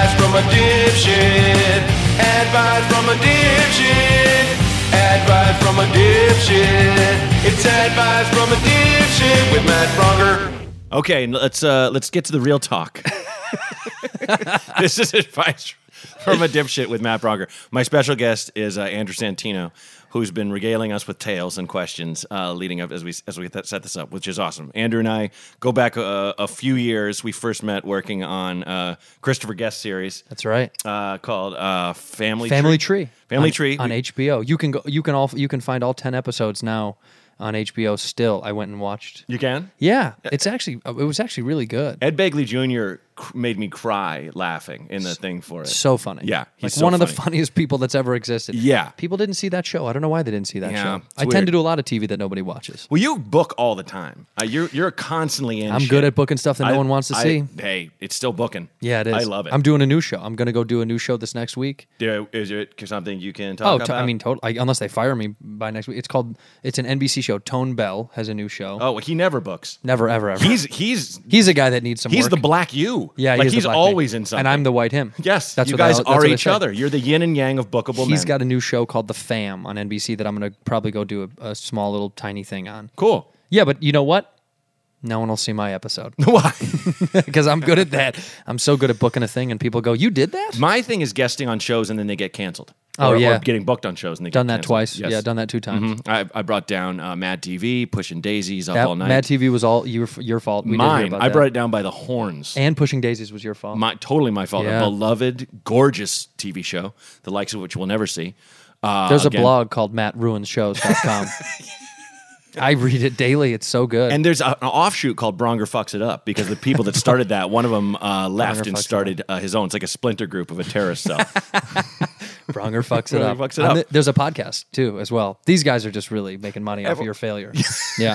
Advice from a dipshit. Advice from a dipshit. Advice from a dipshit. It's advice from a dipshit with Matt Bronger. Okay, let's get to the real talk. This is advice from a dipshit with Matt Bronger. My special guest is Andrew Santino, who's been regaling us with tales and questions leading up as we set this up, which is awesome. Andrew and I go back a few years. We first met working on Christopher Guest series. That's right. Called Family Tree. Family Tree on HBO. You can find all 10 episodes now on HBO still. I went and watched. You can? Yeah. It was actually really good. Ed Begley Jr. Made me cry laughing in the thing for it. So funny. Yeah. Like so one of the funny. funniest people that's ever existed. Yeah. People didn't see that show. I don't know why they didn't see that Yeah, show. it's I weird. tend to do a lot of TV that nobody watches. Well, you book all the time. You're constantly in I'm shit. good at booking stuff that no one wants to see. Hey, it's still booking. Yeah, it is. I love it. I'm doing a new show. I'm going to go do a new show this next week. Is it something you can talk about? I mean, totally. Unless they fire me by next week. It's an NBC show. Tone Bell has a new show. Oh, he never books. Never, ever, ever. He's a guy that needs some He's work. the black you. Yeah, like he's he's the black always me. in something. And I'm the white him. Yes, that's you what guys that's are what they each say. other. You're the yin and yang of bookable men. He's got a new show called The Fam on NBC that I'm going to probably go do a small little tiny thing on. Cool. Yeah, but you know what? No one will see my episode. Why? Because I'm good at that. I'm so good at booking a thing, and people go, "You did that?" My thing is guesting on shows and then they get canceled. Oh, yeah. or getting booked on shows and they Done get that canceled. twice. Yes. Yeah, done that 2 times. I brought down Mad TV, Pushing Daisies, Up All Night. Mad TV was all your fault. We did hear Mine. about I that. brought it down by the horns. And Pushing Daisies was your fault. Totally my fault. Yeah. A beloved, gorgeous TV show, the likes of which we'll never see. There's a again- blog called MattRuinsShows.com. I read it daily. It's so good. And there's an offshoot called Bronger Fucks It Up because the people that started that, one of them left and Fucks It started his own. It's like a splinter group of a terrorist cell. Bronger fucks it Bronger up. fucks it up. There's a podcast too, as well. These guys are just really making money off of your failure. Yeah.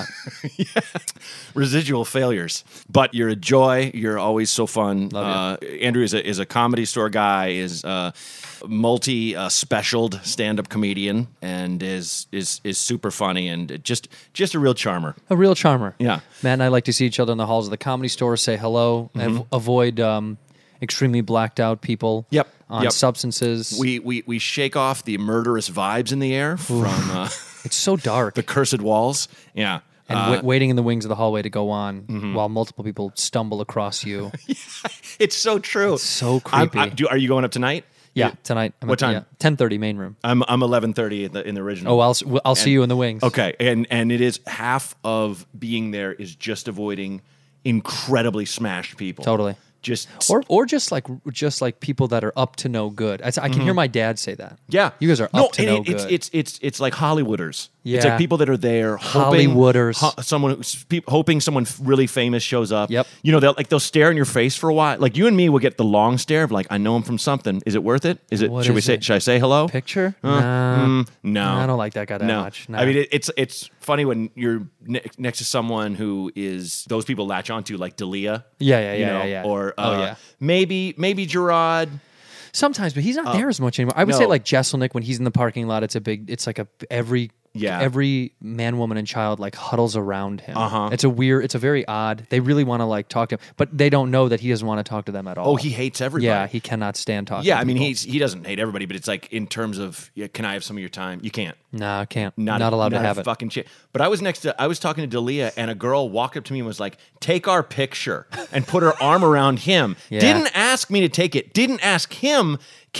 Residual failures. But you're a joy. You're always so fun. Love Andrew is a comedy store guy, is multi-specialed stand-up comedian, and is super funny and just a real charmer. A real charmer. Yeah. Matt and I like to see each other in the halls of the Comedy Store, say hello, and avoid extremely blacked out people Yep. on Yep. substances. We shake off the murderous vibes in the air from It's so dark. the cursed walls. Yeah. And waiting in the wings of the hallway to go on while multiple people stumble across you. It's so true. It's so creepy. Are you going up tonight? Yeah, tonight. What time? 10:30 main room. I'm 11:30 in the original. Oh, I'll see you in the wings. Okay, and it is half of being there is just avoiding incredibly smashed people. Totally. Just Or just like people that are up to no good. I can hear my dad say that. yeah, You guys are up to no and good. It's like Hollywooders. It's Yeah. like people that are there hoping Hollywooders. hoping someone really famous shows up. Yep. You know, they'll stare in your face for a while. Like you and me will get the long stare of like, I know him from something. Is it worth it? Is it? What Should is it? Should I say hello? Picture? Nah. No, I don't like that guy that no. much. No. I mean, it's funny when you're next to someone who is those people latch onto like D'Elia. Yeah. You know, Yeah. Or Oh, yeah. maybe Gerard. Sometimes, but he's not there as much anymore. I would no. say like Jesselnick when he's in the parking lot. It's like every man, woman, and child like huddles around him. It's a very odd. They really want to like talk to him, but they don't know that he doesn't want to talk to them at all. Oh, he hates everybody. Yeah, he cannot stand talking. Yeah, to I mean, people. he doesn't hate everybody, but it's like in terms of, can I have some of your time? You can't. Nah, I can't. Not allowed to a have it. Fucking shit. But I was talking to D'Elia, and a girl walked up to me and was like, "Take our picture," and put her arm around him. Yeah. Didn't ask me to take it. Didn't ask him,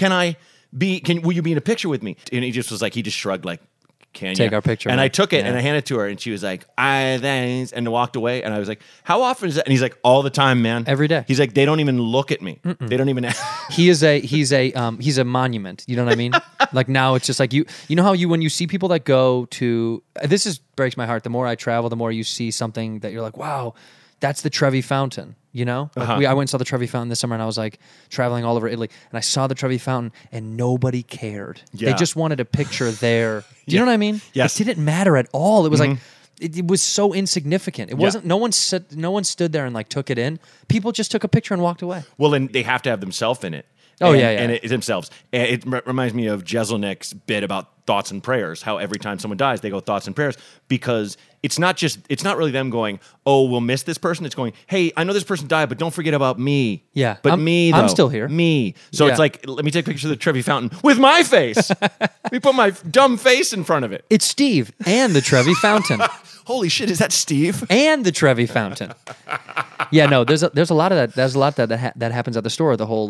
will you be in a picture with me? And he just shrugged like, can you Take our picture, And man. I took it Yeah. and I handed it to her, and she was like, thanks, and walked away. And I was like, how often is that? And he's like, all the time, man. Every day. He's like, they don't even look at me. They don't even. He's a monument. You know what I mean? Like now it's just like you know how when you see people that go to this breaks my heart. The more I travel, the more you see something that you're like, wow, that's the Trevi Fountain. You know, like I went and saw the Trevi Fountain this summer, and I was like traveling all over Italy, and I saw the Trevi Fountain, and nobody cared. Yeah. They just wanted a picture there. Do you know what I mean? Yes. It didn't matter at all. It was like it was so insignificant. It wasn't. No one stood there and like took it in. People just took a picture and walked away. Well, and they have to have themselves in it. Oh, and, yeah, yeah. and it themselves. And it reminds me of Jeselnik's bit about thoughts and prayers. How every time someone dies, they go thoughts and prayers because it's not really them going, oh, we'll miss this person. It's going, hey, I know this person died, but don't forget about me. Yeah. but I'm still here. Me. So Yeah. it's like, let me take a picture of the Trevi Fountain with my face. We put my dumb face in front of it. It's Steve and the Trevi Fountain. Holy shit, is that Steve? And the Trevi Fountain. Yeah, no, there's a lot of that. There's a lot that happens at the store. The whole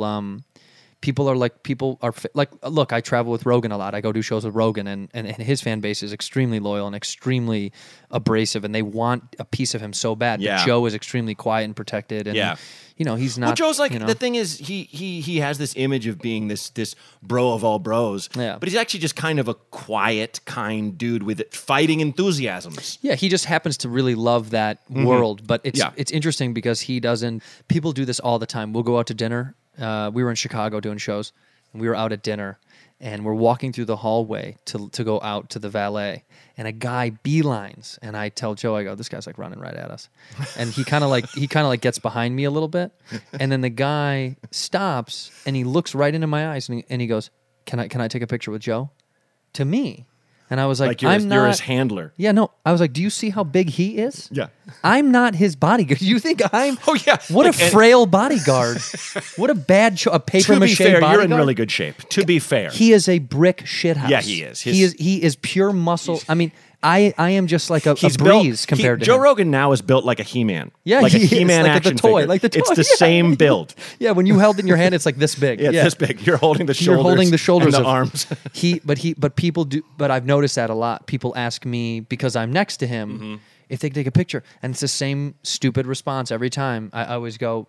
people are like, look, I travel with Rogan a lot. I go do shows with Rogan, and his fan base is extremely loyal and extremely abrasive, and they want a piece of him so bad. Yeah. But Joe is extremely quiet and protected, and Yeah. he's not. Well, Joe's like, you know, the thing is, he has this image of being this bro of all bros, Yeah. but he's actually just kind of a quiet, kind dude with fighting enthusiasms. Yeah, he just happens to really love that world. But Yeah. it's interesting because he doesn't. People do this all the time. We'll go out to dinner. We were in Chicago doing shows, and we were out at dinner, and we're walking through the hallway to go out to the valet, and a guy beelines, and I tell Joe, I go, this guy's like running right at us, and he kind of like gets behind me a little bit, and then the guy stops and he looks right into my eyes, and he goes, can I take a picture with Joe? To me. And I was like, You're not his handler. Yeah, no. I was like, do you see how big he is? Yeah. I'm not his bodyguard. You think I'm? Oh, yeah. What Like, a frail bodyguard. What a bad a paper To be mache fair, bodyguard. you're in really good shape. To be fair. He is a brick shithouse. Yeah, he is. He is pure muscle. I mean, I am just like a He's breeze built, compared to Joe him. Rogan now is built like a He-Man. Yeah, like a he is, He-Man like the action toy, figure. like the toy. It's the Yeah. same build. Yeah, when you held it in your hand, it's like this big. Yeah, this big. You're holding the shoulders. You're holding the shoulders and the of arms. But people do. But I've noticed that a lot. People ask me because I'm next to him Mm-hmm. if they can take a picture, and it's the same stupid response every time. I always go,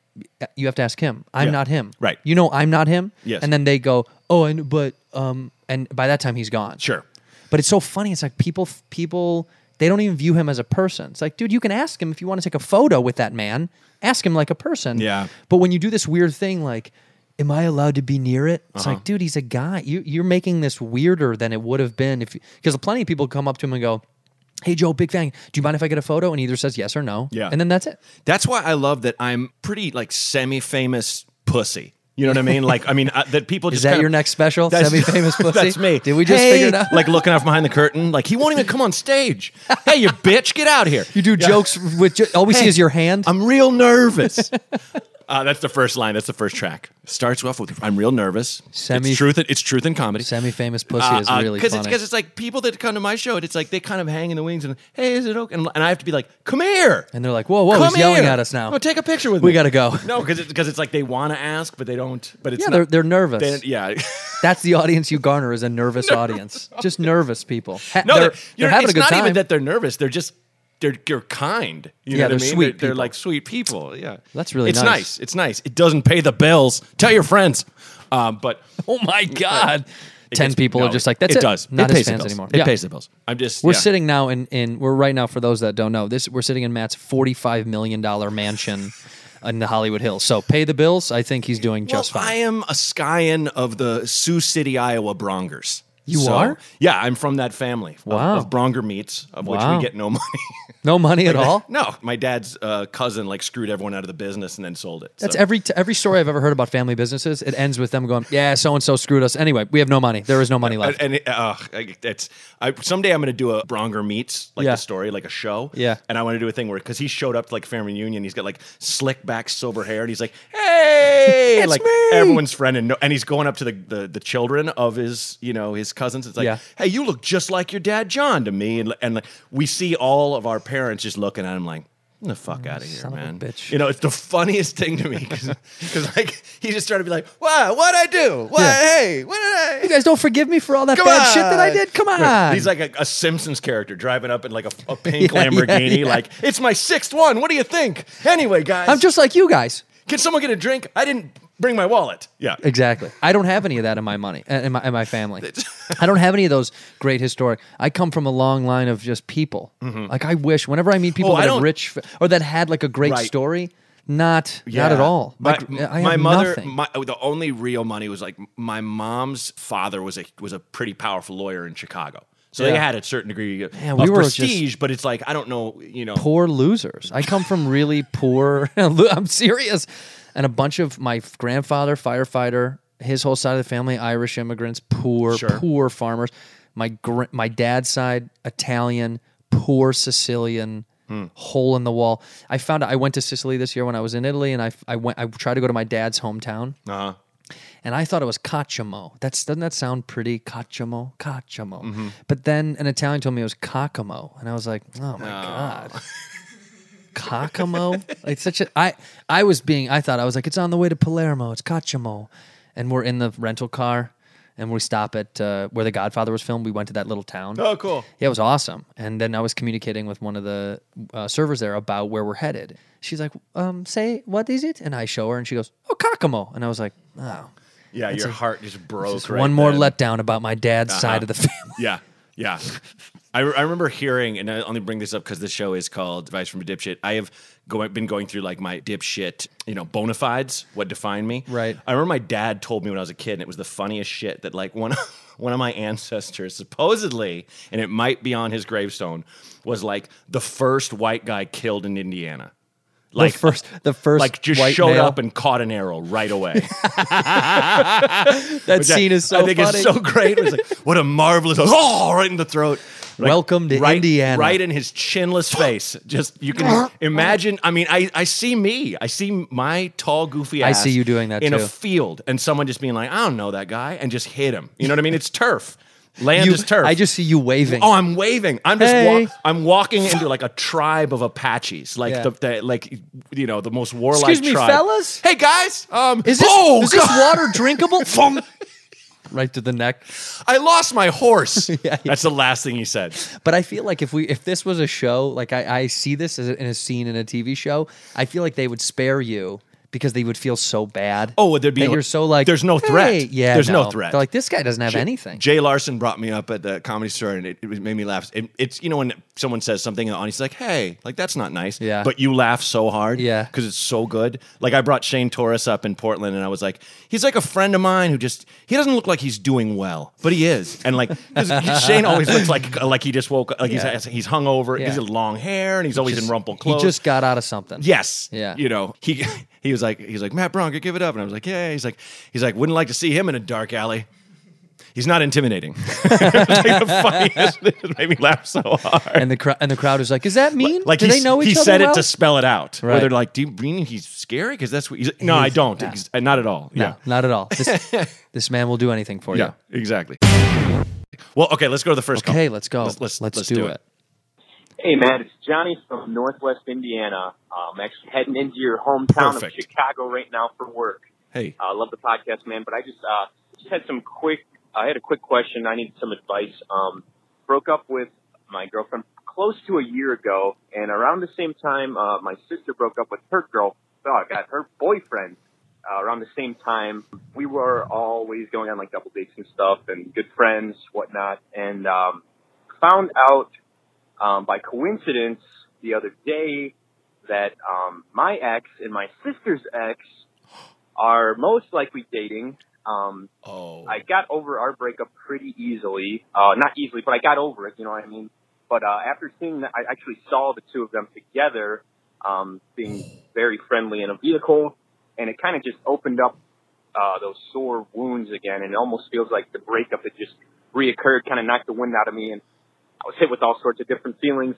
You have to ask him. I'm Yeah. not him. Right. You know, I'm not him. Yes. And then they go, oh, I know, but and by that time he's gone. Sure. But it's so funny. It's like people, they don't even view him as a person. It's like, dude, you can ask him if you want to take a photo with that man. Ask him like a person. Yeah. But when you do this weird thing, like, am I allowed to be near it? It's Uh-huh. like, dude, he's a guy. You're making this weirder than it would have been because plenty of people come up to him and go, hey, Joe, big fan. Do you mind if I get a photo? And he either says yes or no. Yeah. And then that's it. That's why I love that I'm pretty like semi-famous pussy. You know what I mean? Like, I mean, that people just Is that kind of- your next special? That's- Semi-famous pussy? That's me. Did we just Hey, figure it out? Like looking out behind the curtain. Like he won't even come on stage. Hey, you bitch, get out here. You do jokes with all we see Hey, is your hand. I'm real nervous. That's the first line. That's the first track. Starts off with "I'm real nervous." It's truth in comedy. Semi-famous pussy is really funny. Because it's like people that come to my show. It's like they kind of hang in the wings and hey, is it okay? And I have to be like, come here. And they're like, whoa, Come he's yelling here. at us now. Oh, take a picture with me. We got to go. No, because it's like they want to ask, but they don't. But it's Yeah, not, they're nervous. yeah. That's the audience you garner is a nervous audience. Just nervous people. No, they're having a good it's not time. even that they're nervous. They're kind. You Yeah, know what they're I mean? sweet They're people. like sweet people. Yeah, That's really it's nice. It's nice. It doesn't pay the bills. Tell your friends. But Oh my God. it 10 gets- people no, are just like, that's it. It does. Not it his pays the fans bills. anymore. It Yeah. pays the bills. I'm just. We're yeah. sitting now we're right now, for those that don't know, we're sitting in Matt's $45 million mansion in the Hollywood Hills. So pay the bills. I think he's doing just Well, fine. I am a Skyen of the Sioux City, Iowa Brongers. You are? Yeah, I'm from that family Wow. of Bronger meats, of which Wow. we get no money. No money at all? No, my dad's cousin like screwed everyone out of the business and then sold it. That's So- every story I've ever heard about family businesses. It ends with them going, yeah, so-and-so screwed us. Anyway, we have no money. There is no money left. And someday I'm going to do a Bronger meets like Yeah. a story, like a show. Yeah. And I want to do a thing where because he showed up to like family reunion, he's got like slick back silver hair, and he's like, "Hey!" and, like me! everyone's friend, and he's going up to the children of his his cousins. It's like, Yeah. "Hey, you look just like your dad, John, to me." And like, we see all of our parents just looking at him like. Get the fuck out of here, son of a man! bitch. You know, it's the funniest thing to me because like he just started to be like, "What? What'd I do? What? Yeah. Hey, what did I?" You guys don't forgive me for all that Come bad shit that I on. did? Come on. Right. He's like a Simpsons character driving up in like a pink Yeah, Lamborghini. yeah. Like, it's my sixth one. What do you think? Anyway, guys, I'm just like you guys. can someone get a drink? I didn't bring my wallet. Yeah. Exactly. I don't have any of that in my money, in my family. I don't have any of those great historic. I come from a long line of just people. Like I wish whenever I meet people Mm-hmm. Oh, I that are don't- rich or that had like a great Right. story, not at all. My, Like, I my have mother, nothing. the only real money was like my mom's father was a pretty powerful lawyer in Chicago. So they Yeah. had a certain degree of we were just prestige, but it's like, I don't know, Poor losers. I come from really poor. I'm serious. And a bunch of my grandfather, firefighter, his whole side of the family, Irish immigrants, poor farmers. My dad's side, Italian, poor Sicilian, hole in the wall. I found out, I went to Sicily this year when I was in Italy, and I tried to go to my dad's hometown. Uh-huh. And I thought it was Cacciamo. Doesn't that sound pretty? Cacciamo. But then an Italian told me it was Cacamo, and I was like, oh my god, Cacamo. Like such a. I thought I was like, it's on the way to Palermo. It's Cacciamo, and we're in the rental car, and we stop at where The Godfather was filmed. We went to that little town. Oh, cool. Yeah, it was awesome. And then I was communicating with one of the servers there about where we're headed. She's like, say, what is it? And I show her, and she goes, oh, Cacamo. And I was like, oh. Yeah, your heart just broke. Just right one more then. letdown about my dad's side of the family. Yeah. I remember hearing, and I only bring this up because the show is called Advice from a Dipshit. I have been going through like my dipshit, bona fides, what define me. Right. I remember my dad told me when I was a kid, and it was the funniest shit that like one of my ancestors supposedly, and it might be on his gravestone, was like the first white guy killed in Indiana. Like the first like just white showed male. up and caught an arrow right away. That scene is so I think funny. it's so great. It was like, what a marvelous, right in the throat. Like, Welcome to Indiana. Right in his chinless face. Just, you can imagine, I mean, I see me. I see my tall, goofy ass. I see you doing that, in too. a field, and someone just being like, I don't know that guy, and just hit him. You know what I mean? It's turf. Land is turf. I just see you waving. Oh, I'm waving. I'm just Hey. I'm walking into like a tribe of Apaches, like Yeah. the most warlike Excuse me, tribe. fellas? Hey guys, Is oh, this God. water drinkable? Right to the neck. I lost my horse. Yeah. That's the last thing he said. But I feel like if this was a show, like I see this as in a scene in a TV show, I feel like they would spare you because they would feel so bad. Oh, there'd be that you're so like, there's no threat. hey, yeah, There's no threat. They're like, this guy doesn't have anything. Jay Larson brought me up at the Comedy Store, and it made me laugh. It's when someone says something on, he's like, "Hey, like that's not nice." Yeah. But you laugh so hard, Yeah. because it's so good. Like I brought Shane Torres up in Portland, and I was like, he's like a friend of mine who he doesn't look like he's doing well, but he is. And like 'cause Shane always looks like he just woke up, like Yeah. he's hungover. Yeah. He's got long hair, and he's always in rumpled He clothes. just got out of something. Yes. Yeah. He was like, Matt Bronker, give it up. And I was like, yeah. He's like, wouldn't like to see him in a dark alley. He's not intimidating. It's like the funniest. It made me laugh so hard. And the crowd is like, is that mean? Like Do they know each he other said well? it to spell it out. Where Right. they're like, do you mean he's scary? Because that's what he's. No, I don't. Yeah. Not at all. No, Yeah. not at all. This man will do anything for Yeah. you. Exactly. Well, okay. Let's go to the first call. Okay, let's go. Let's do it. Hey, man, it's Johnny from Northwest Indiana. I'm actually heading into your hometown Perfect. of Chicago right now for work. Hey. I love the podcast, man, but I just had I had a quick question. I needed some advice. Broke up with my girlfriend close to a year ago, and around the same time, my sister broke up with her her boyfriend. Around the same time, we were always going on like double dates and stuff, and good friends, whatnot, and found out by coincidence the other day that my ex and my sister's ex are most likely dating. I got over our breakup pretty easily. Not easily, but I got over it, you know what I mean? But after seeing that, I actually saw the two of them together, being very friendly in a vehicle, and it kind of just opened up those sore wounds again, and it almost feels like the breakup that just reoccurred kind of knocked the wind out of me, and I was hit with all sorts of different feelings.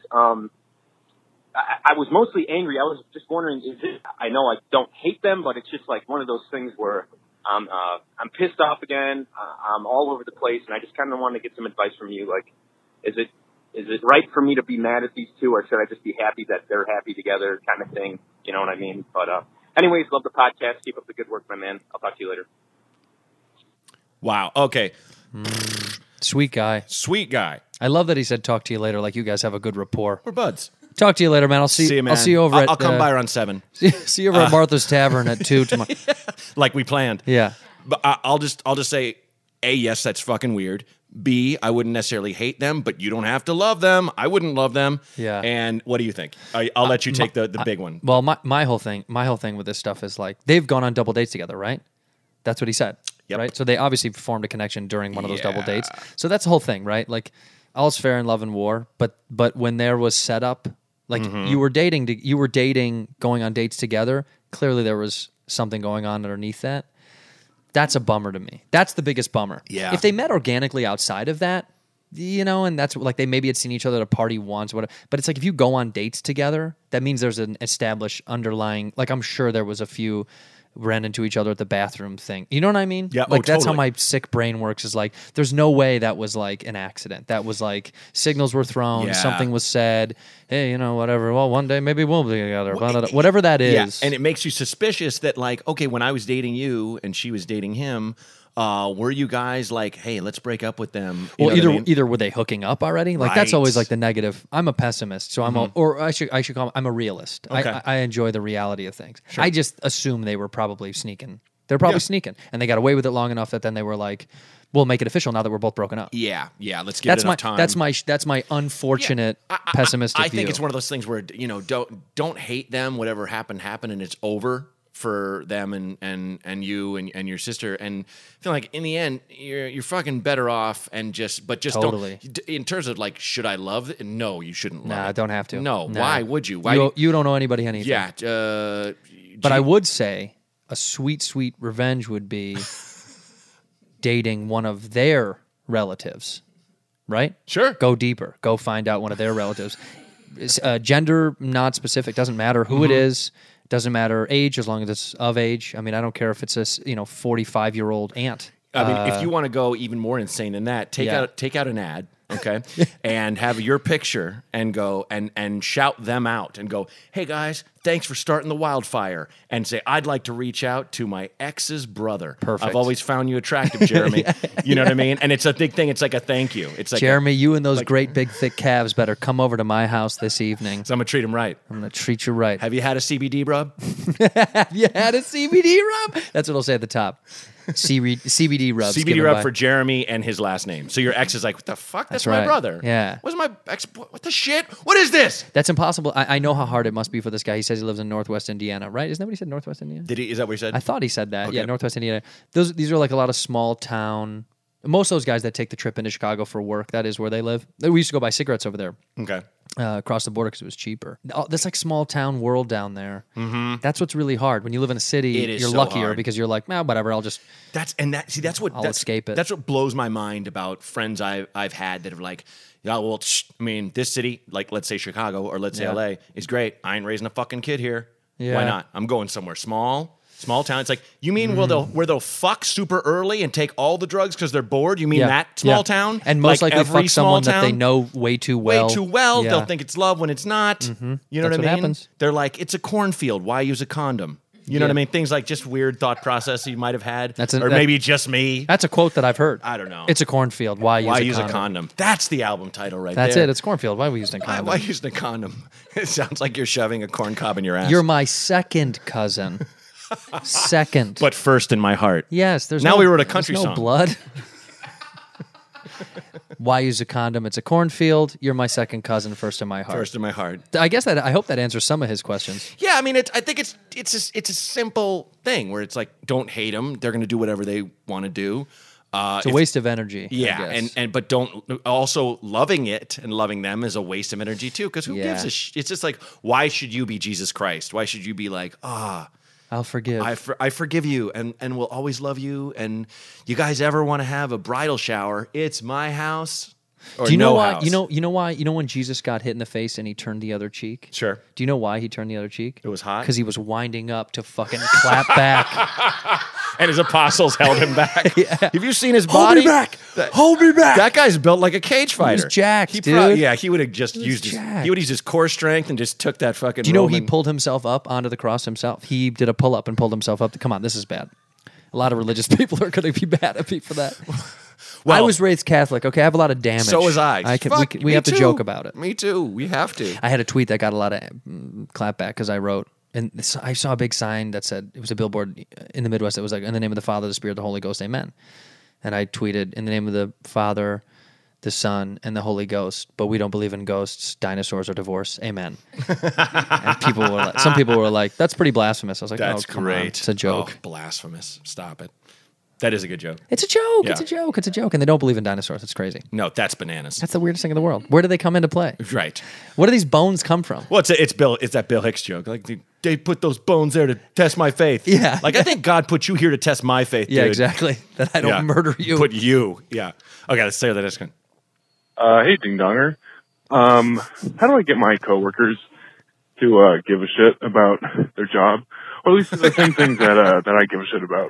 I was mostly angry. I was just wondering, I know I don't hate them, but it's just like one of those things where I'm pissed off again. I'm all over the place, and I just kind of wanted to get some advice from you. Like, is it right for me to be mad at these two, or should I just be happy that they're happy together, kind of thing? You know what I mean? But anyways, love the podcast. Keep up the good work, my man. I'll talk to you later. Wow. Okay. Sweet guy. Sweet guy. I love that he said talk to you later, like you guys have a good rapport. We're buds. Talk to you later, man. I'll see you, man. I'll see you over at I'll come by around 7. see you over at Martha's Tavern at 2 tomorrow. Like we planned. Yeah. But I'll just say, A, yes, that's fucking weird. B, I wouldn't necessarily hate them, but you don't have to love them. I wouldn't love them. Yeah. And what do you think? I'll let you take the big one. Well, my whole thing with this stuff is like they've gone on double dates together, right? That's what he said. Yep. Right? So they obviously formed a connection during one of those double Yeah. dates. So that's the whole thing, right? Like all's fair in love and war, but when there was setup, like Mm-hmm. you were dating going on dates together, clearly there was something going on underneath that. That's a bummer to me. That's the biggest bummer. Yeah. If they met organically outside of that, and that's like they maybe had seen each other at a party once, whatever. But it's like if you go on dates together, that means there's an established underlying. Like I'm sure there was a few ran into each other at the bathroom thing. You know what I mean? Yeah. Like that's how totally. my sick brain works. Is like there's no way that was like an accident. That was like signals were thrown, Yeah. something was said. Hey, whatever. Well, one day maybe we'll be together. Blah, blah, blah. Whatever that is. Yeah, and it makes you suspicious that like, okay, when I was dating you and she was dating him, were you guys like, hey, let's break up with them? You Well, know what I mean? either were they hooking up already? Like that's always Right. like the negative. I'm a pessimist, so or I should call I'm a realist. Okay. I enjoy the reality of things. I just assume they were probably sneaking. They're probably sneaking, and they got away with it long enough that then they were like, "We'll make it official now that we're both broken up." Yeah, let's give it enough time. That's my unfortunate pessimistic I think view. it's one of those things where don't hate them. Whatever happened, and it's over for them and you and your sister. And I feel like in the end, you're fucking better off and just Totally. don't. In terms of like, should I love it? No, you shouldn't love Nah, it. don't have to. No, Nah. why would you? Why? You don't owe anybody anything. Yeah, But I would say a sweet, sweet revenge would be dating one of their relatives, right? Sure. Go deeper. Go find out one of their relatives. Gender, not specific. Doesn't matter who it is. Doesn't matter age, as long as it's of age. I mean, I don't care if it's a 45-year-old aunt. I mean, if you want to go even more insane than that, take out an ad, okay, and have your picture and go and shout them out and go, hey guys, thanks for starting the wildfire, and say, I'd like to reach out to my ex's brother. Perfect. I've always found you attractive, Jeremy. You know what I mean? And it's a big thing. It's like a thank you. It's like Jeremy, you and those great big thick calves better come over to my house this evening. so I'm gonna treat him right. I'm going to treat you right. Have you had a CBD rub? Have you had a CBD rub? That's what it'll say at the top. CBD rubs. CBD given rub by- for Jeremy and his last name. So your ex is like, what the fuck? That's my right. brother. Yeah. What's my ex? What the shit? What is this? That's impossible. I know how hard it must be for this guy. He says he lives in Northwest Indiana, right? Isn't that what he said, Northwest Indiana? Did he? Is that what he said? I thought he said that. Okay. Yeah, Northwest Indiana. These are like a lot of small town. Most of those guys that take the trip into Chicago for work, that is where they live. We used to go buy cigarettes over there. Okay. Across the border because it was cheaper. This like small town world down there. Mm-hmm. That's what's really hard. When you live in a city, It is you're so luckier hard. because you're like, whatever. I'll just That's what I'll escape it. That's what blows my mind about friends I've had that are like, yeah, well, I mean, this city, like let's say Chicago or let's say Yeah. LA, is great. I ain't raising a fucking kid here. Yeah. Why not? I'm going somewhere small town. It's like, you mean where they'll fuck super early and take all the drugs because they're bored? You mean that small town? And most like likely every fuck small someone that they town? know way too well. Way too well. Yeah. They'll think it's love when it's not. You know That's what I what mean? happens. They're like, it's a cornfield. Why use a condom? You know Yeah. what I mean? Things like just weird thought process you might have had. Or maybe just me. That's a quote that I've heard. I don't know. It's a cornfield. Why use a condom? That's the album title right That's there. it. It's cornfield. Why are we using a condom? Why using a condom? It sounds like you're shoving a corn cob in your ass. You're my second cousin. Second. but first in my heart. Yes, there's Now no, we wrote a there's country no song. blood. Why use a condom? It's a cornfield. You're my second cousin, first in my heart. First in my heart. I guess I hope that answers some of his questions. Yeah, I mean, I think it's a simple thing where it's like, don't hate them. They're going to do whatever they want to do. It's a waste of energy. I Yeah, guess. but don't also loving it and loving them is a waste of energy too. Because who Yeah. gives a It's just like, why should you be Jesus Christ? Why should you be like, I'll forgive. I forgive you and will always love you. And you guys ever want to have a bridal shower? It's my house. Or Do you know no why? house. You know why? You know when Jesus got hit in the face and he turned the other cheek? Sure. Do you know why he turned the other cheek? It was hot? Because he was winding up to fucking clap back. And his apostles held him back. Have you seen his Hold body? me back! That- Hold me back! That guy's built like a cage fighter. jacked, he dude. he would have just used jacked. he would use his core strength and just took that fucking. Do you know he Roman- pulled himself up onto the cross himself? He did a pull up and pulled himself up. Come on, this is bad. A lot of religious people are going to be mad at me for that. Well, I was raised Catholic. Okay, I have a lot of damage. So was I. Fuck, we me have to too. joke about it. Me too. We have to. I had a tweet that got a lot of clapback because I wrote, and I saw a big sign that said, it was a billboard in the Midwest that was like, in the name of the Father, the Spirit, the Holy Ghost, amen. And I tweeted, in the name of the Father, the Son, and the Holy Ghost, but we don't believe in ghosts, dinosaurs, or divorce, amen. And some people were like, that's pretty blasphemous. I was like, That's oh, come on. great. It's a joke. Oh, blasphemous. Stop it. That is a good joke. It's a joke. Yeah. It's a joke. It's a joke. And they don't believe in dinosaurs. It's crazy. No, that's bananas. That's the weirdest thing in the world. Where do they come into play? Right. Where do these bones come from? Well, it's that Bill Hicks joke. Like, they put those bones there to test my faith. Yeah. Like, I think God put you here to test my faith, Yeah, dude. exactly. That I don't Yeah. murder you. Put you. Yeah. Okay, let's say that next one. Hey, Ding Donger. How do I get my coworkers to give a shit about their job, or at least the same things that I give a shit about?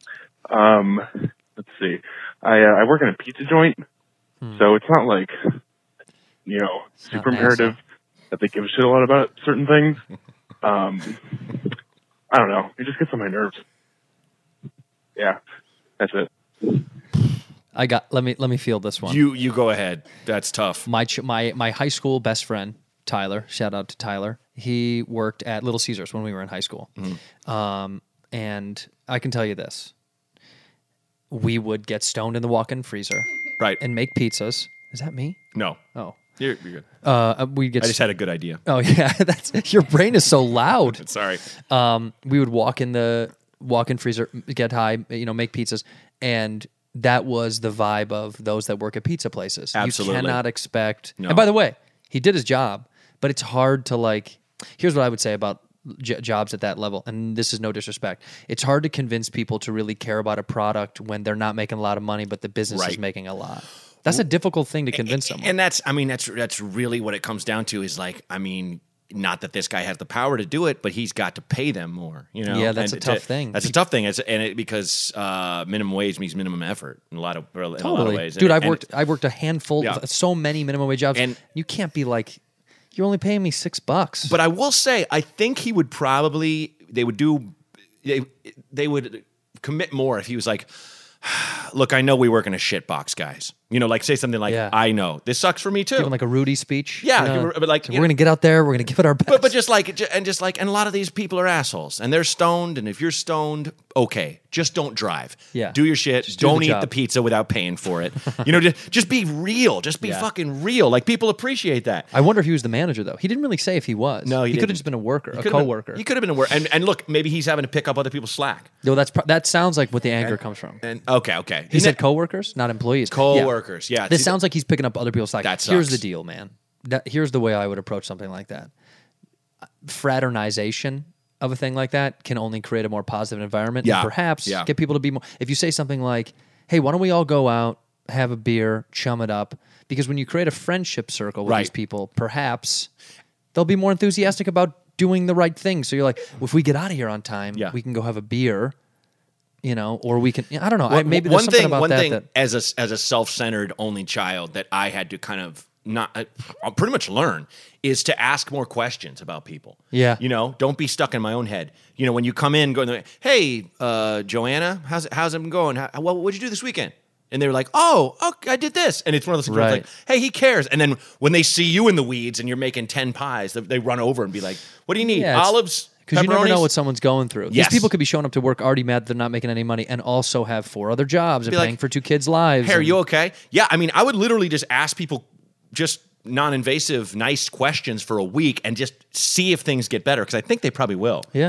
Let's see. I work in a pizza joint, so it's not like super not imperative that they give a shit a lot about certain things. I don't know. It just gets on my nerves. Yeah, that's it. Let me field this one. You go ahead. That's tough. My high school best friend, Tyler, shout out to Tyler. He worked at Little Caesars when we were in high school. And I can tell you this. We would get stoned in the walk-in freezer. Right. And make pizzas. Is that me? No. Oh. You're good. We'd get I just had a good idea. Oh yeah, that's your brain is so loud. Sorry. We would walk in the walk-in freezer, get high, make pizzas, and that was the vibe of those that work at pizza places. Absolutely. You cannot expect. No. And by the way, he did his job, but it's hard to like. Here's what I would say about jobs at that level, and this is no disrespect. It's hard to convince people to really care about a product when they're not making a lot of money, but the business is Right. making a lot. That's a difficult thing to convince someone. And that's really what it comes down to is like, not that this guy has the power to do it, but he's got to pay them more. Yeah, that's And a tough thing. That's a tough thing. Because minimum wage means minimum effort in a lot of ways. Dude, And- I've worked a handful Yeah. of so many minimum wage jobs, And- you can't be like, you're only paying me $6. But I will say, I think he would probably they would commit more if he was like, look, I know we work in a shit box, guys. Like say something like, Yeah. I know this sucks for me too. Giving like a Rudy speech. Yeah, but like, so we're gonna get out there, we're gonna give it our best. But just like, and a lot of these people are assholes, and they're stoned. And if you're stoned, okay, just don't drive. Yeah. do your shit. Just do Don't the eat job. the pizza without paying for it. Just be real. Just be Yeah. fucking real. Like people appreciate that. I wonder if he was the manager though. He didn't really say if he was. No, he could didn't. have just been a worker, a Could've been- co-worker. He could have been a worker. And look, maybe he's having to pick up other people's slack. No, that sounds like what the anger comes from. And okay, He said co-workers, not employees. co-workers. Yeah, This sounds like he's picking up other people's slack. That Here's sucks. the deal, man. Here's the way I would approach something like that. Fraternization of a thing like that can only create a more positive environment. Yeah. And perhaps Yeah. get people to be more. If you say something like, "Hey, why don't we all go out, have a beer, chum it up?" Because when you create a friendship circle with Right. these people, perhaps they'll be more enthusiastic about doing the right thing. So you're like, well, if we get out of here on time, Yeah. we can go have a beer. Or we can. I don't know. Well, Maybe there's something about one that. thing that as a self-centered only child that I had to kind of not pretty much learn is to ask more questions about people. Yeah. Don't be stuck in my own head. When you come in, going, hey, Joanna, how's it been going? What'd you do this weekend? And they were like, oh, I did this. And it's one of those things where Right. it's like, hey, he cares. And then when they see you in the weeds and you're making 10 pies, they run over and be like, what do you need? Yeah, it's- Olives? Because you never know pepperonis?" what someone's going through. Yes. These people could be showing up to work already mad they're not making any money and also have 4 other jobs and Be like, paying for 2 kids' lives. Hey, are and- you okay? Yeah, I would literally just ask people just non-invasive, nice questions for a week and just see if things get better because I think they probably will. Yeah.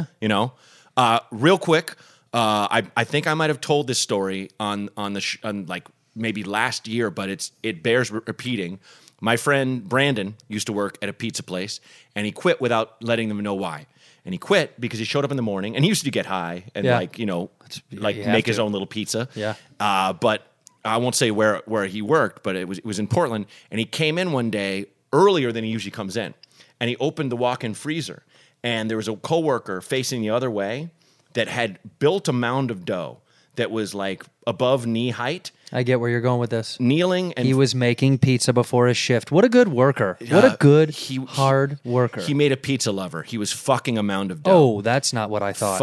Real quick, I think I might have told this story on like maybe last year, but it bears repeating. My friend Brandon used to work at a pizza place, and he quit without letting them know why. And he quit because he showed up in the morning, and he used to get high and Yeah. like you have make his to. own little pizza. Yeah. But I won't say where he worked, but it was in Portland. And he came in one day earlier than he usually comes in, and he opened the walk-in freezer, and there was a coworker facing the other way that had built a mound of dough that was like above knee height, I get where you're going with this. kneeling, and He was making pizza before his shift. What a good worker. What a good, hard worker. He made a pizza lover. He was fucking a mound of dough. Oh, that's not what I thought.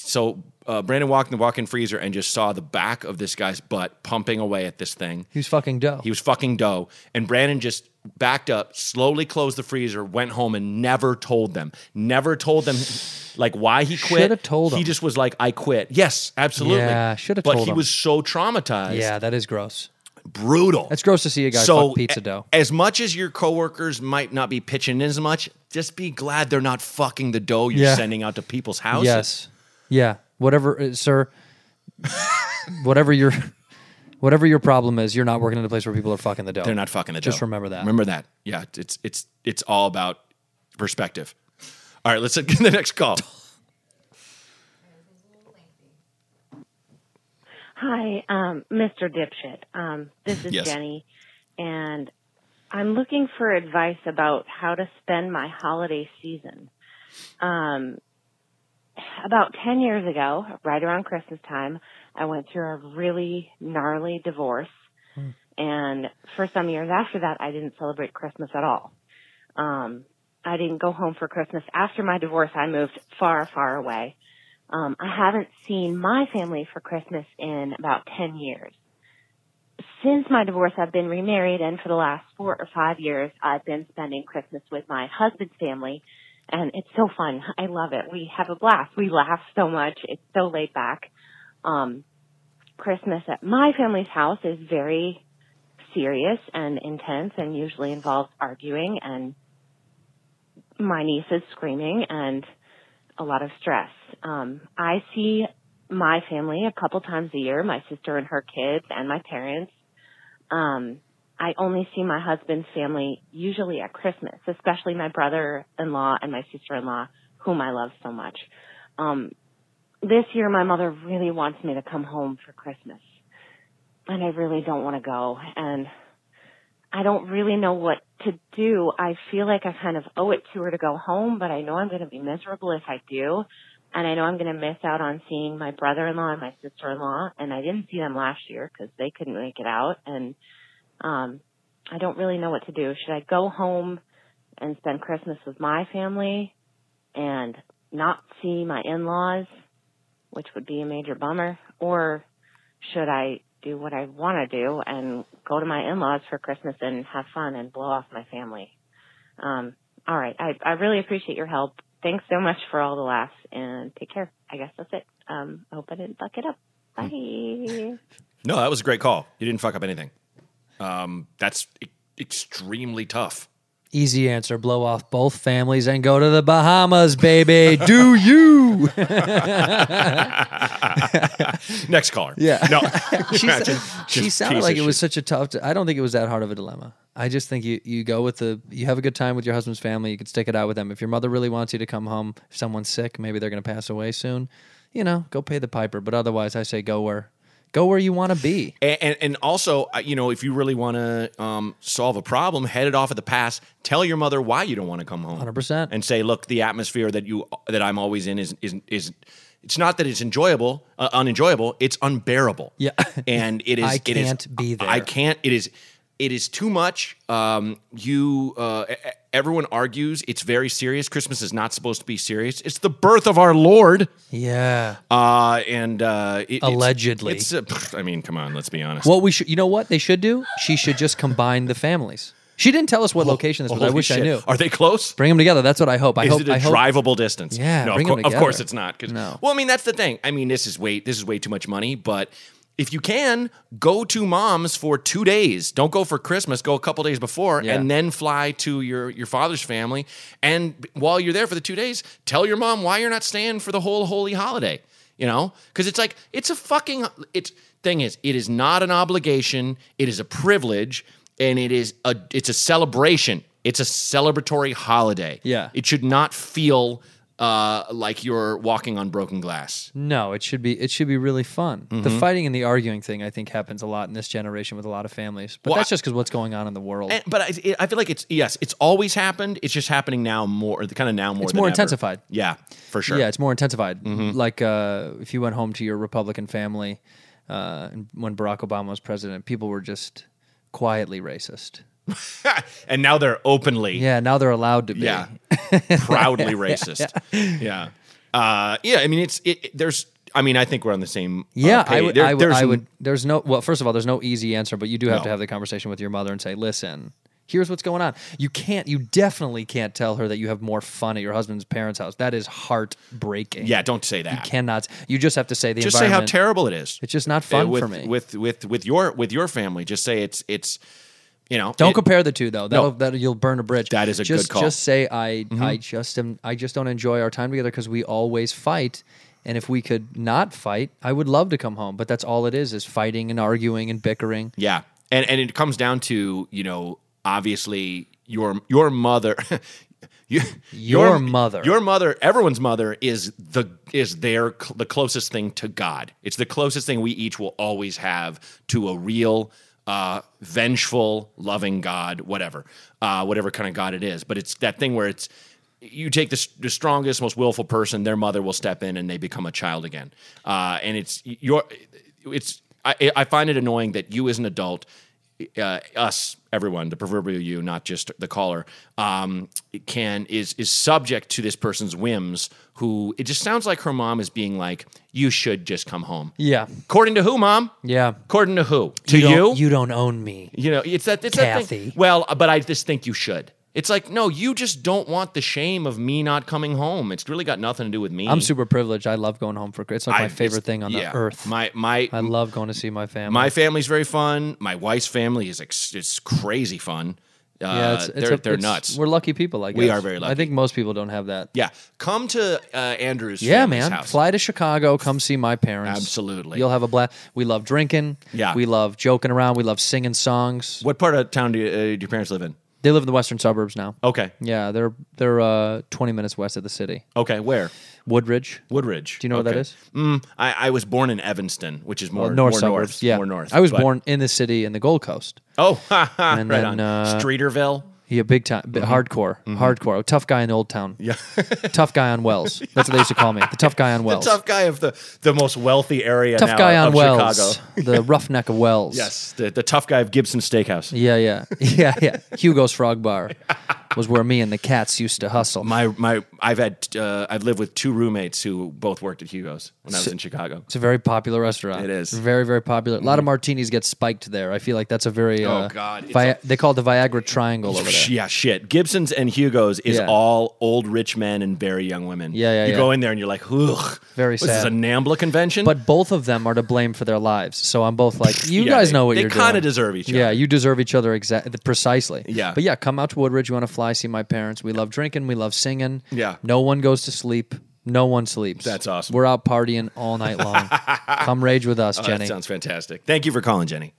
Brandon walked in the walk-in freezer and just saw the back of this guy's butt pumping away at this thing. He was fucking dough. He was fucking dough. And Brandon just backed up, slowly closed the freezer, went home, and never told them. Never told them like why he quit. Shoulda told He them. just was like, I quit. Yes, absolutely. Yeah, shoulda But told he them. was so traumatized. Yeah, that is gross. Brutal. That's gross to see a guy So fuck pizza dough. as much as your coworkers might not be pitching in as much, just be glad they're not fucking the dough you're Yeah. sending out to people's houses. Yes. Yeah. Whatever, sir. whatever your problem is, you're not working in a place where people are fucking the dough. They're not fucking the dough. Just remember that. Remember that. Yeah, it's all about perspective. All right, let's get the next call. Hi, Mr. Dipshit. This is Yes. Jenny, and I'm looking for advice about how to spend my holiday season. About 10 years ago, right around Christmas time, I went through a really gnarly divorce, and for some years after that, I didn't celebrate Christmas at all. I didn't go home for Christmas. After my divorce, I moved far, far away. I haven't seen my family for Christmas in about 10 years. Since my divorce, I've been remarried, and for the last 4 or 5 years, I've been spending Christmas with my husband's family, and it's so fun. I love it. We have a blast. We laugh so much. It's so laid back. Christmas at my family's house is very serious and intense and usually involves arguing and my nieces screaming and a lot of stress. I see my family a couple times a year, my sister and her kids and my parents. I only see my husband's family usually at Christmas, especially my brother-in-law and my sister-in-law, whom I love so much. This year, my mother really wants me to come home for Christmas, and I really don't want to go, and I don't really know what to do. I feel like I kind of owe it to her to go home, but I know I'm going to be miserable if I do, and I know I'm going to miss out on seeing my brother-in-law and my sister-in-law, and I didn't see them last year because they couldn't make it out, and I don't really know what to do. Should I go home and spend Christmas with my family and not see my in-laws, which would be a major bummer, or should I do what I want to do and go to my in-laws for Christmas and have fun and blow off my family? All right. I really appreciate your help. Thanks so much for all the laughs, and take care. I guess that's it. I hope I didn't fuck it up. Bye. No, that was a great call. You didn't fuck up anything. That's extremely tough. Easy answer. Blow off both families and go to the Bahamas, baby. Do you? Next caller. Yeah. No. She sounded like it was such a tough. I don't think it was that hard of a dilemma. I just think you go with you have a good time with your husband's family. You can stick it out with them. If your mother really wants you to come home, if someone's sick, maybe they're going to pass away soon, go pay the piper. But otherwise, I say go where you want to be. And also, if you really want to solve a problem, head it off at the pass. Tell your mother why you don't want to come home. 100%. And say, look, the atmosphere that I'm always in is it's not that it's unenjoyable. It's unbearable. Yeah. And it is. I can't be there. I can't. It is too much. Everyone argues it's very serious. Christmas is not supposed to be serious. It's the birth of our Lord. Yeah. Allegedly. Come on, let's be honest. What you know what they should do? She should just combine the families. She didn't tell us what location this was. I wish I knew. Are they close? Bring them together. That's what I hope. Is it a drivable distance? Yeah, no, bring them of together. course it's not. No. Well, that's the thing. This is way too much money, but if you can, go to mom's for 2 days. Don't go for Christmas. Go a couple days before, and then fly to your father's family. And while you're there for the 2 days, tell your mom why you're not staying for the whole holy holiday. Because thing is, it is not an obligation. It is a privilege, and it's a celebration. It's a celebratory holiday. Yeah. It should not feel like you're walking on broken glass. No, it should be really fun. Mm-hmm. The fighting and the arguing thing, I think, happens a lot in this generation with a lot of families. But that's just because what's going on in the world. But I feel like it's always happened. It's just happening now more. It's more intensified. Yeah, for sure. Yeah, it's more intensified. Mm-hmm. Like if you went home to your Republican family when Barack Obama was president, people were just quietly racist. And now they're openly. Yeah, now they're allowed to be. Yeah. Proudly racist. Yeah. I think we're on the same page. First of all, there's no easy answer, but you do have to have the conversation with your mother and say, listen, here's what's going on. You definitely can't tell her that you have more fun at your husband's parents' house. That is heartbreaking. Yeah, don't say that. You cannot. You just have to say the just say how environment. terrible it is. It's just not fun for me. With your family, just say it's don't compare the two though. That'll you'll burn a bridge. That is a good call. Just say I just don't enjoy our time together because we always fight. And if we could not fight, I would love to come home. But that's all it is fighting and arguing and bickering. Yeah, and it comes down to obviously your mother. Your mother. Your mother, everyone's mother is the closest thing to God. It's the closest thing we each will always have to a real, vengeful, loving God, whatever kind of God it is. But it's that thing where it's you take the strongest, most willful person, their mother will step in and they become a child again. And I find it annoying that you as an adult, us, everyone, the proverbial you, not just the caller, is subject to this person's whims. Who it just sounds like her mom is being like, "You should just come home." Yeah. According to who, Mom? Yeah. According to who? To you? You don't own me. You know, it's that Kathy. thing. Well, but I just think you should. It's like, no, you just don't want the shame of me not coming home. It's really got nothing to do with me. I'm super privileged. I love going home for Christmas. It's like my favorite thing on the earth. I love going to see my family. My family's very fun. My wife's family is it's crazy fun. They're nuts. We're lucky people, I guess. We are very lucky. I think most people don't have that. Yeah. Come to Andrew's Yeah, family's man. house. Fly to Chicago. Come see my parents. Absolutely. You'll have a blast. We love drinking. Yeah. We love joking around. We love singing songs. What part of town do your parents live in? They live in the western suburbs now. Okay. Yeah, they're 20 minutes west of the city. Okay, where? Woodridge. Woodridge. Do you know what that is? I was born in Evanston, which is more north more suburbs. north. Yeah, More north. I was but- born in the city in the Gold Coast. Oh, And right then, on. Streeterville. Yeah, big time, hardcore, hardcore. Tough guy in the old town. Yeah. Tough guy on Wells. That's what they used to call me. The tough guy on Wells. The tough guy of the most wealthy area Tough now guy on of Wells. Chicago. The roughneck of Wells. Yes, the tough guy of Gibson Steakhouse. Yeah. Hugo's Frog Bar was where me and the cats used to hustle. I've lived with two roommates who both worked at Hugo's when I was in Chicago. It's a very popular restaurant. It is. Very, very popular. A lot of martinis get spiked there. I feel like that's a very... Oh, God. They call it the Viagra Triangle over there. Yeah, shit. Gibson's and Hugo's is Yeah. all old rich men and very young women. Yeah. You go in there and you're like, ugh. Very This is sad. a NAMBLA convention? But both of them are to blame for their lives. So I'm both like, you guys know what you're doing. They kind of deserve each other. Yeah, you deserve each other precisely. Yeah. But yeah, come out to Woodridge. You want to fly, see my parents. We love drinking. We love singing. Yeah. No one goes to sleep. No one sleeps. That's awesome. We're out partying all night long. Come rage with us, Jenny. That sounds fantastic. Thank you for calling, Jenny.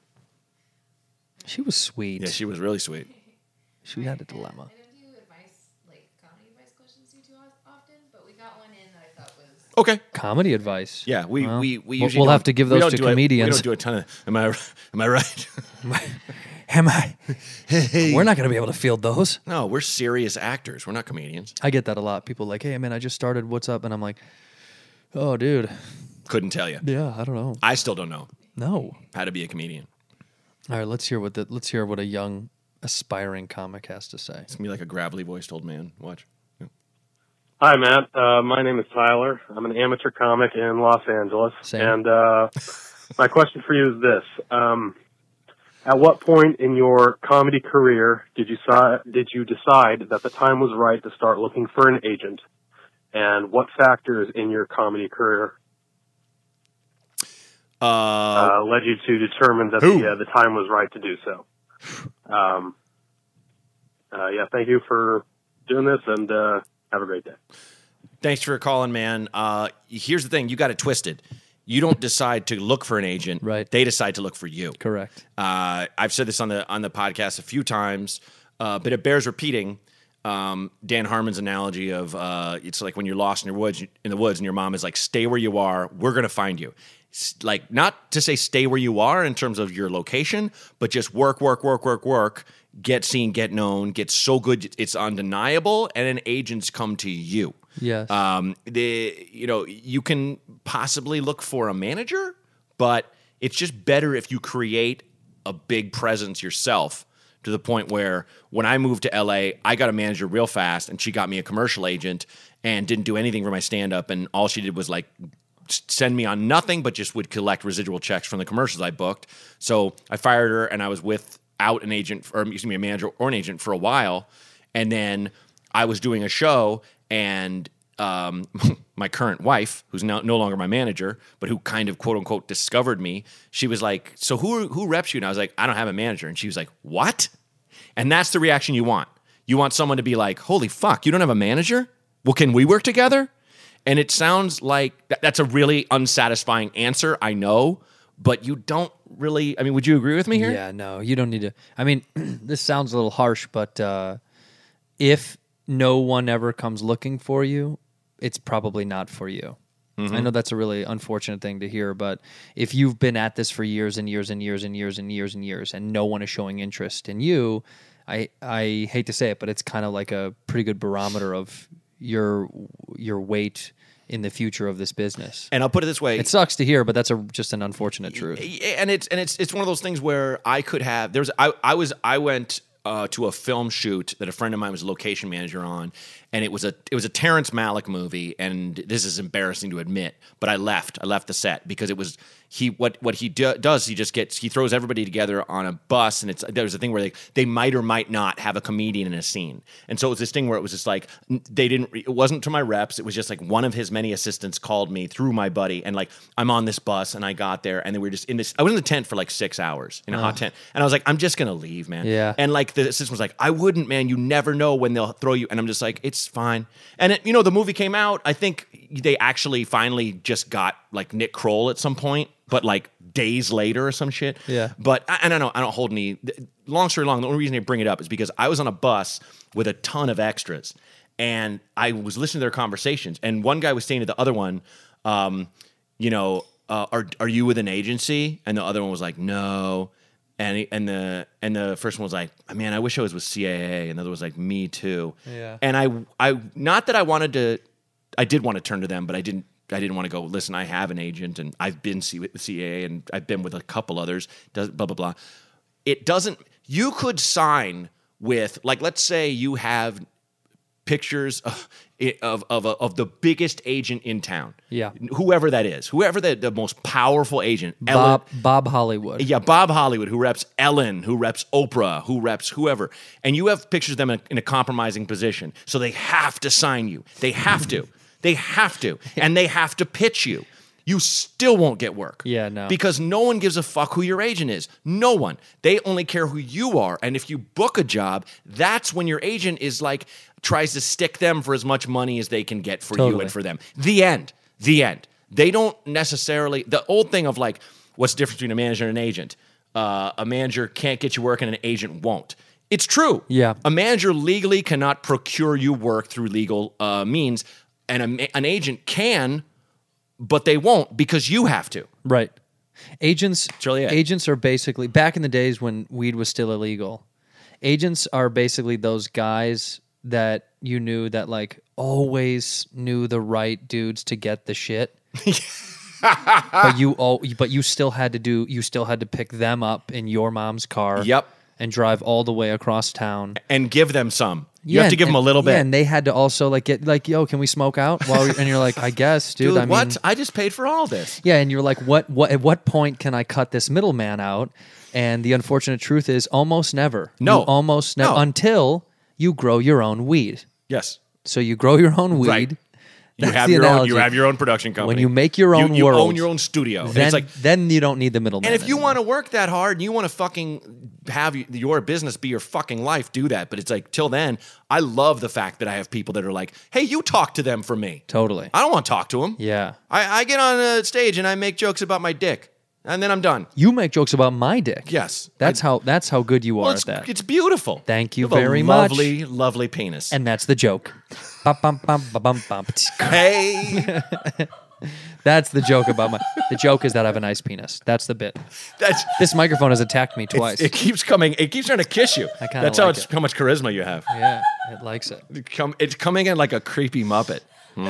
She was sweet. Yeah, she was really sweet. She had a dilemma. I don't do advice, like comedy advice questions too often, but we got one in that I thought was Okay. Comedy advice. Yeah, we Well, usually we'll don't- have to give we those don't to do it- comedians. We don't do a ton of. Am I right? Am I? We're not going to be able to field those. No, we're serious actors. We're not comedians. I get that a lot. People are like, hey, man, I just started. What's up? And I'm like, oh, dude. Couldn't tell you. Yeah, I don't know. I still don't know No. how to be a comedian. All right, let's hear what a young aspiring comic has to say. It's me like a gravelly voiced old man. Watch. Yeah. Hi, Matt. My name is Tyler. I'm an amateur comic in Los Angeles. Same. And my question for you is this. At what point in your comedy career did you decide that the time was right to start looking for an agent? And what factors in your comedy career led you to determine that the time was right to do so? Thank you for doing this, and have a great day. Thanks for calling, man. Here's the thing. You got it twisted. You don't decide to look for an agent. Right. They decide to look for you. Correct. I've said this on the podcast a few times, but it bears repeating. Dan Harmon's analogy of it's like when you're lost in the woods, and your mom is like, "Stay where you are. We're gonna find you." Like, not to say stay where you are in terms of your location, but just work, get seen, get known, get so good it's undeniable, and then agents come to you. Yes. You can possibly look for a manager, but it's just better if you create a big presence yourself, to the point where when I moved to LA, I got a manager real fast, and she got me a commercial agent and didn't do anything for my stand-up, and all she did was like send me on nothing, but just would collect residual checks from the commercials I booked. So I fired her, and I was without an agent, or excuse me, a manager or an agent for a while, and then I was doing a show, and my current wife, who's now no longer my manager, but who kind of quote unquote discovered me, she was like, "So who reps you?" And I was like, "I don't have a manager." And she was like, "What?" And that's the reaction you want. You want someone to be like, "Holy fuck, you don't have a manager? Well, can we work together?" And it sounds like that's a really unsatisfying answer, I know, but you don't really. I mean, would you agree with me here? Yeah, no, you don't need to. I mean, this sounds a little harsh, but if no one ever comes looking for you, it's probably not for you. I know that's a really unfortunate thing to hear, but if you've been at this for years and years and years and years and years and years, and no one is showing interest in you, I hate to say it, but it's kind of like a pretty good barometer of your weight in the future of this business. And I'll put it this way: it sucks to hear, but that's just an unfortunate truth. And it's one of those things where I could have. I went to a film shoot that a friend of mine was a location manager on, and it was a Terrence Malick movie, and this is embarrassing to admit, but I left the set because it was what he does, he throws everybody together on a bus, and there's a thing where they might or might not have a comedian in a scene, and so it was this thing where it was just like it wasn't to my reps, it was just like one of his many assistants called me through my buddy, and like I'm on this bus, and I got there, and they were just in this. I was in the tent for like 6 hours in a hot tent, and I was like, I'm just gonna leave, man. Yeah. And like the assistant was like, I wouldn't, man. You never know when they'll throw you, and I'm just like, it's fine. And the movie came out. I think they actually finally just got like Nick Kroll at some point, but like days later or some shit. Yeah. But I don't hold any. Long story long, the only reason I bring it up is because I was on a bus with a ton of extras, and I was listening to their conversations, and one guy was saying to the other one, are you with an agency? And the other one was like, no. And the first one was like, man, I wish I was with CAA. And the other was like, me too. Yeah. And I not that I wanted to, I did want to turn to them, but I didn't want to go, listen, I have an agent, and I've been with CAA, and I've been with a couple others, blah, blah, blah. It doesn't, you could sign with, like, let's say you have pictures of the biggest agent in town. Yeah. Whoever that is. Whoever the most powerful agent. Bob Hollywood. Yeah, Bob Hollywood, who reps Ellen, who reps Oprah, who reps whoever. And you have pictures of them in a compromising position. So they have to sign you. They have to. They have to. And they have to pitch you. You still won't get work. Yeah, no. Because no one gives a fuck who your agent is. No one. They only care who you are. And if you book a job, that's when your agent is like, tries to stick them for as much money as they can get for you and for them. The end. They don't necessarily, the old thing of like, what's the difference between a manager and an agent? A manager can't get you work and an agent won't. It's true. Yeah. A manager legally cannot procure you work through legal means, and an agent can, but they won't because you have to. Right. Agents really it. Agents are basically, back in the days when weed was still illegal, agents are basically those guys that you knew that like always knew the right dudes to get the shit. but you still had to pick them up in your mom's car. Yep. And drive all the way across town and give them some. You have to give them a little bit. Yeah, and they had to also like get like, yo, can we smoke out? And you're like, I guess, dude. I what? mean, I just paid for all this. Yeah, and you're like, what? At what point can I cut this middleman out? And the unfortunate truth is, almost never. No, almost never until you grow your own weed. Yes. So you grow your own weed. Right. You That's have the your analogy. own. You have your own production company. When you make your own you world, own your own studio. Then, and it's like, then you don't need the middleman. and if you want to work that hard and you want to fucking have your business be your fucking life, do that. But it's like, till then, I love the fact that I have people that are like, hey, you talk to them for me. Totally. I don't want to talk to them. Yeah. I get on a stage and I make jokes about my dick. And then I'm done. You make jokes about my dick. Yes. That's how good you are at that. It's beautiful. Thank you have a very much. Lovely, lovely penis. And that's the joke. Bum, bum, bum, bum, bum, bum. Hey. That's the joke about the joke is that I have a nice penis. That's the bit. This microphone has attacked me twice. It keeps coming. It keeps trying to kiss you. I kinda That's like how much charisma you have. Yeah, it likes it. It's coming in like a creepy Muppet.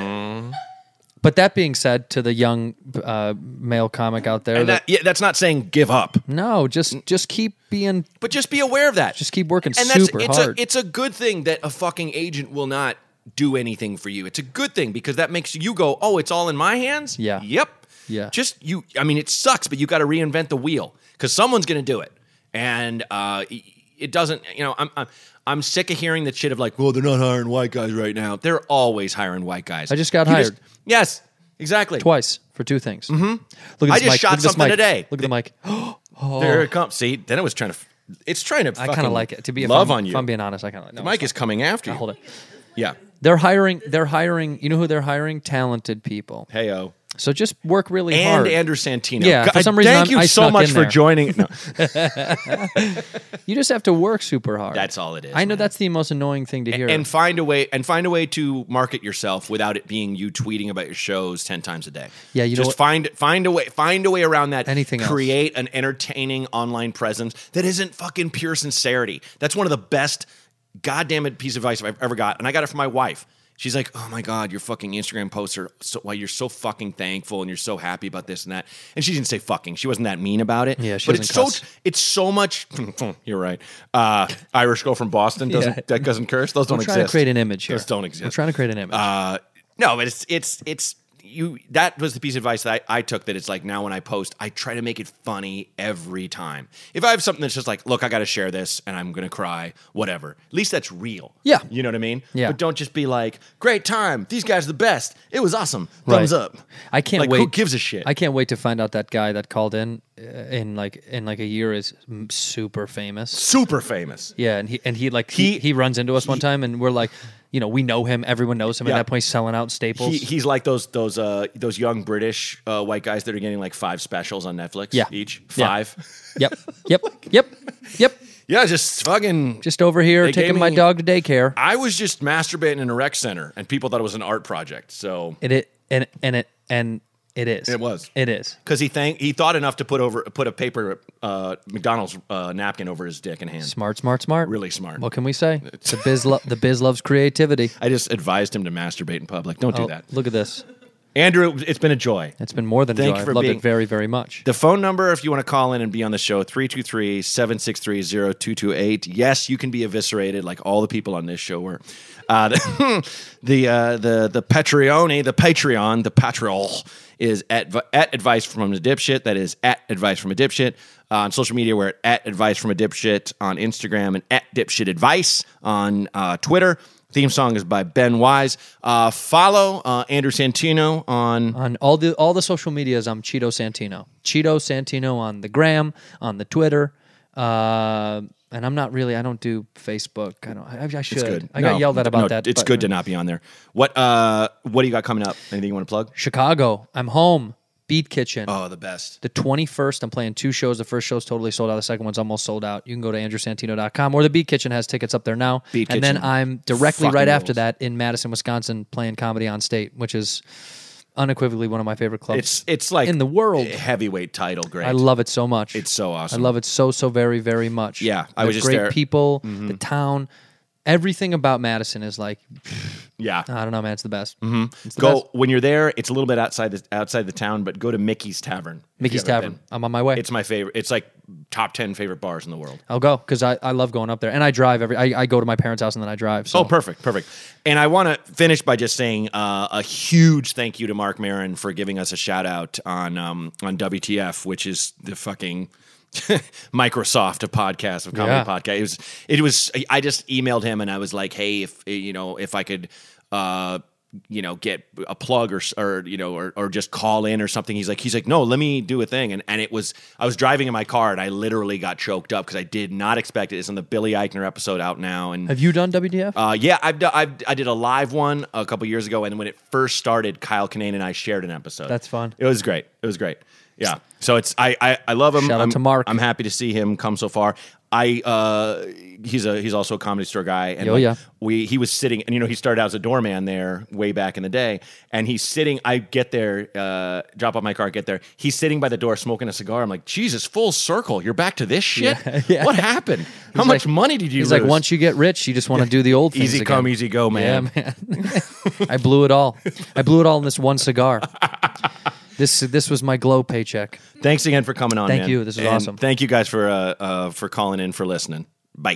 But that being said, to the young male comic out there, that's not saying give up. No, just keep being. But just be aware of that. Just keep working and super hard. It's a good thing that a fucking agent will not do anything for you. It's a good thing because that makes you go, oh, it's all in my hands? Yeah. Yep. Yeah. I mean, it sucks, but you got to reinvent the wheel because someone's going to do it. And it doesn't, I'm sick of hearing that shit of like, well, they're not hiring white guys right now. They're always hiring white guys. I just got hired. Yes, exactly. Twice for 2 things. Mm-hmm. Look at this mic. Shot something today. Look at the mic. There it comes. See, then it was trying to, it's trying to I kind of like it. To be love on you. If I'm being honest, I kind of like it. The mic is coming after you. Hold it. Yeah. They're hiring, you know who they're hiring? Talented people. Hey-o. So just work really and hard. Andrew Santino. Yeah, for some reason thank you I so snuck much in for there. joining. No, You just have to work super hard. that's all it is. I know man. that's the most annoying thing to hear. And find a way to market yourself without it being you tweeting about your shows 10 times a day. Yeah, you know just what? find a way around that. Anything else. Create an entertaining online presence that isn't fucking pure sincerity. That's one of the best goddamn it piece of advice I've ever got, and I got it from my wife. She's like, "Oh my God, your fucking Instagram posts are so why you're so fucking thankful and you're so happy about this and that." And she didn't say fucking. She wasn't that mean about it. Yeah, she but doesn't cuss. it's so much. You're right. Irish girl from Boston that doesn't curse. Those don't We're exist. trying to create an image here. Those don't exist. We're trying to create an image. No, but it's you. That was the piece of advice that I took. That it's like now when I post, I try to make it funny every time. If I have something that's just like, look, I got to share this, and I'm gonna cry, whatever. At least that's real. Yeah. you know what I mean. Yeah. But don't just be like, great time. These guys are the best. It was awesome. Thumbs Right. up. I can't like, wait. Who gives a shit? I can't wait to find out that guy that called in like a year is super famous. Super famous. Yeah, and he runs into us one time, and we're like, we know him. Everyone knows him. Yeah. At that point, he's selling out Staples. He's like those young British white guys that are getting like 5 specials on Netflix. Yeah. Each Yeah. 5. Yep. Yeah, just fucking. Just over here They taking gave my me- dog to daycare. I was just masturbating in a rec center, and people thought it was an art project. So It is. It was. It is. because he thought enough to put a paper McDonald's napkin over his dick and hand. Smart. Really smart. What can we say? The biz loves creativity. I just advised him to masturbate in public. Don't do Oh, that, look at this. Andrew. It's been a joy. It's been more than Thank joy. you I've for loved being- it very, very much. The phone number, if you want to call in and be on the show, 323-763-0228. Yes, you can be eviscerated like all the people on this show were. The Patreon, the Patreon is at Advice from a Dipshit. That is at Advice from a Dipshit. On social media, we're at Advice from a Dipshit on Instagram and at Dipshit Advice on Twitter. Theme song is by Ben Wise. Follow Andrew Santino on On all the social medias, I'm Cheeto Santino. Cheeto Santino on the gram, on the Twitter. And I'm not really. I don't do Facebook. I should. It's good. I got No, yelled at about no, that. It's but- good to not be on there. What do you got coming up? Anything you want to plug? Chicago. I'm home. Beat Kitchen. Oh, the best. The 21st, I'm playing 2 shows. The first show's totally sold out. The second one's almost sold out. You can go to andrewsantino.com, or the Beat Kitchen has tickets up there now. Beat and then Kitchen I'm directly fucking right after rules. that in Madison, Wisconsin, playing Comedy on State, which is unequivocally one of my favorite clubs. It's like in the world. heavyweight title. Great. I love it so much. It's so awesome. I love it so very, very much. Yeah, I The was just great there. people, the town, everything about Madison is like, Yeah. I don't know, man. It's the best. It's the Go best. when you're there. It's a little bit outside the town, but go to Mickey's Tavern. if you Mickey's haven't Tavern. been. I'm on my way. It's my favorite. It's like top 10 favorite bars in the world. I'll go because I love going up there, and I drive I go to my parents' house and then I drive. So. Oh, perfect. And I want to finish by just saying a huge thank you to Mark Maron for giving us a shout out on WTF, which is the fucking Microsoft of podcasts, of comedy Yeah. podcast. It was. I just emailed him and I was like, hey, if I could. Get a plug or just call in or something. He's like, no, let me do a thing. And I was driving in my car and I literally got choked up because I did not expect it. It's on the Billy Eichner episode out now. And Have you done WTF? yeah, I did a live one a couple years ago. And when it first started, Kyle Kinane and I shared an episode. That's fun. It was great. Yeah. So I love him. Shout out to Mark. I'm happy to see him come so far. He's also a Comedy Store guy, and yeah. he was sitting, and he started out as a doorman there way back in the day, and he's sitting. I get there, drop off my car, get there. He's sitting by the door smoking a cigar. I'm like, Jesus, full circle. You're back to this shit. Yeah. What happened? How much money did you He's lose? like, once you get rich, you just want to do the old things Easy again. come, easy go, man. Yeah, man. I blew it all. In this one cigar. This was my glow paycheck. Thanks again for coming on. Thank man. you. This is And awesome. Thank you guys for calling in, for listening. Bye.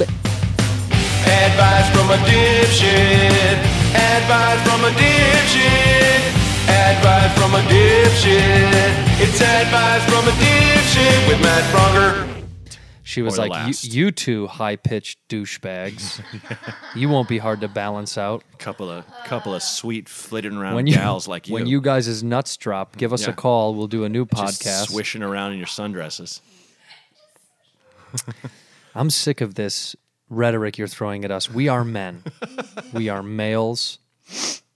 Advice from a dipshit. Advice from a dipshit. Advice from a dipshit. It's advice from a dipshit with Matt Bronger. She was Or the like, last. you two high-pitched douchebags. You won't be hard to balance out. Couple of sweet flitting around gals like you. When you guys' nuts drop, give us Yeah. a call. We'll do a new just podcast. swishing around in your sundresses. I'm sick of this rhetoric you're throwing at us. We are men. We are males.